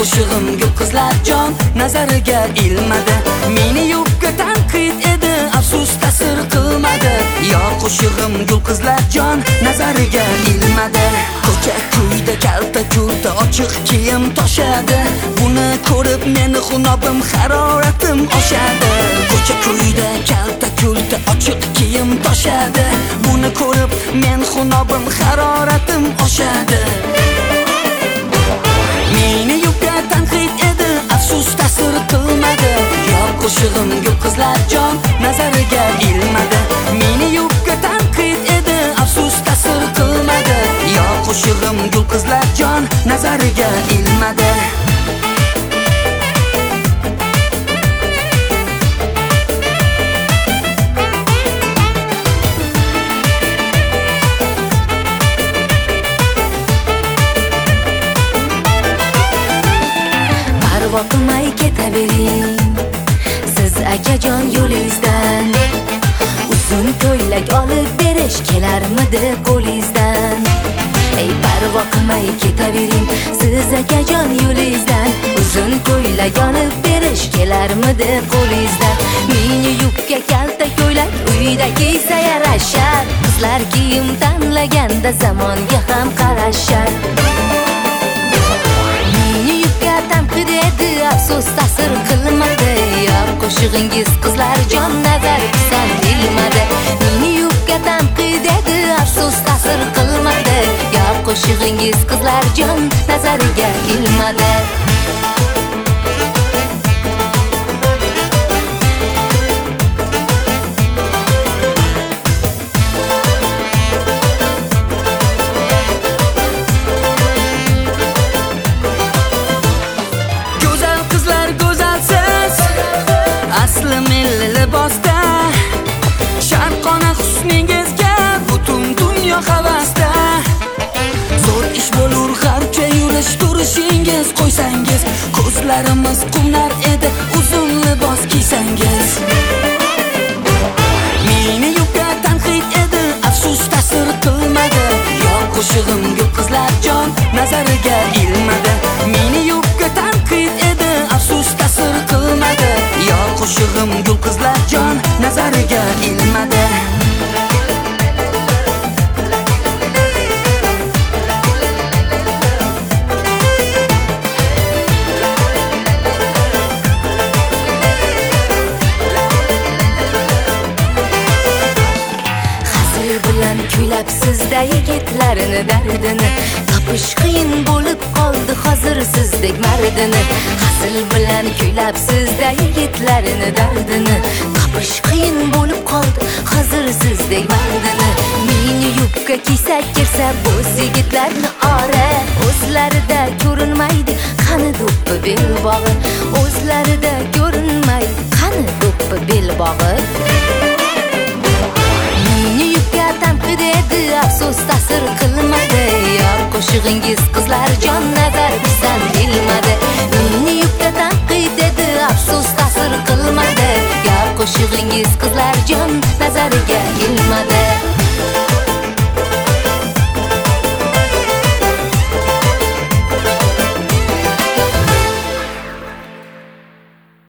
qo'shig'im gul qizlar jon nazariga ilmadi. Meni yubka tanqid edi, afsus ta'sir qilmadi. Yo qo'shig'im gul qizlar jon nazariga ilmadi. Ko'cha kuyda kalta kurta ochiq kiyim toshadi. Buni ko'rib meni xunobim haroratim oshadi. Ko'cha kuyda kalta kurta ochiq kiyim toshadi. Buni ko'rib men xunobim haroratim oshadi. Meni yubka tanqid edi, afsus ta'sir qilmadi. Yo qo'shig'im gul qizlar jon nazariga ilmadi. Meni yubka tanqid edi, afsus ta'sir qilmadi. Yo qo'shig'im gul qizlar jon nazariga ilmadi. Qilmay ketavering siz akajon yo'lingizdan. Uzun ko'ylak olib berish kelarmidi qo'lingizdan? Ey parvo qilmay ketavering siz akajon yo'lingizdan. Uzun ko'ylak olib berish kelarmidi qo'lingizdan? Meni yubka kalta ko'ylak uyda kiysa yarashar. Qizlar kiyim tanlaganda zamonga ham qarashar. Tanqid edi, afsus ta'sir qilmadi. Yo qo'shig'ingiz qizlar jon nazar pisand ilmadi. Meni yubka tanqid edi, afsus ta'sir qilmadi. Yo qo'shig'ingiz qizlar jon nazariga ilmadi. Asli milli libosda sharqona husningizga butun dunyo havasda. Zo'r ish bo'lur g'arbcha yurish turishingiz. Qo'ysangiz ko'zlarimiz qumlar edi, uzun libos kiysangiz. Meni yubka tanqid edi, afsus ta'sir qilmadi. Yo qo'shig'im gul qizlar jon nazariga ilmadi. Meni yubka tanqid edi, afsus ta'sir qilmadi. Yo qo'shig'im gul qizlar jon nazariga ilmadi. Hazil bilan kuylab sizda yigitlarini dardini. Topish qiyin bo'lib qoldi hozir sizdek mardini. Hazil bilan kuylab sizda yigitlarini dardini. Topish qiyin bo'lib qoldi hozir sizdek mardini. Meni yubka kiysa kirsa bo'z yigitlarni ora. O'zlarida ko'rinmaydi qani do'ppi belbog'i. O'zlarida ko'rinmaydi qani do'ppi belbog'i. Meni yubka tanqid edi, afsus ta'sir qilmadi. Yo qo'shig'ingiz qizlar jon nazar pisand ilmadi. Meni yubka tanqid edi, afsus ta'sir qilmadi. Yo qo'shig'ingiz qizlar jon